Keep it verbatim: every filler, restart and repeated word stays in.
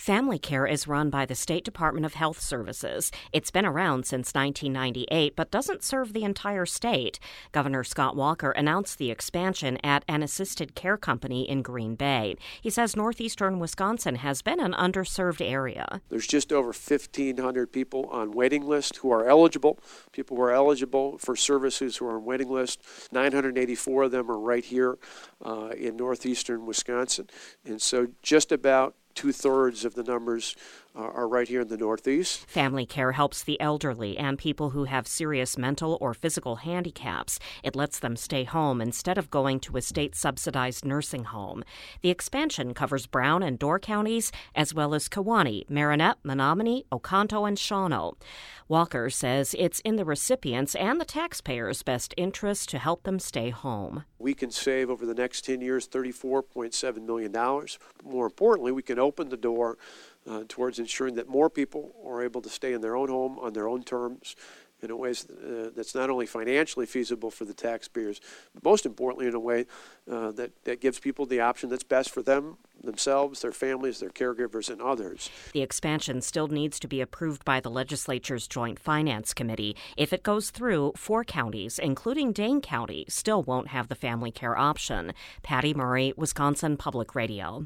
Family Care is run by the State Department of Health Services. It's been around since nineteen ninety-eight, but doesn't serve the entire state. Governor Scott Walker announced the expansion at an assisted care company in Green Bay. He says northeastern Wisconsin has been an underserved area. There's just over fifteen hundred people on waiting list who are eligible, people who are eligible for services who are on waiting list. nine hundred eighty-four of them are right here uh, in northeastern Wisconsin. And so just about two-thirds of the numbers uh, are right here in the Northeast. Family Care helps the elderly and people who have serious mental or physical handicaps. It lets them stay home instead of going to a state-subsidized nursing home. The expansion covers Brown and Door counties, as well as Kewaunee, Marinette, Menominee, Oconto, and Shawano. Walker says it's in the recipients' and the taxpayers' best interest to help them stay home. We can save over the next ten years thirty-four point seven million dollars. More importantly, we can open the door uh, towards ensuring that more people are able to stay in their own home on their own terms in a way uh, that's not only financially feasible for the taxpayers, but most importantly in a way uh, that, that gives people the option that's best for them, themselves, their families, their caregivers, and others. The expansion still needs to be approved by the legislature's Joint Finance Committee. If it goes through, four counties, including Dane County, still won't have the family care option. Patty Murray, Wisconsin Public Radio.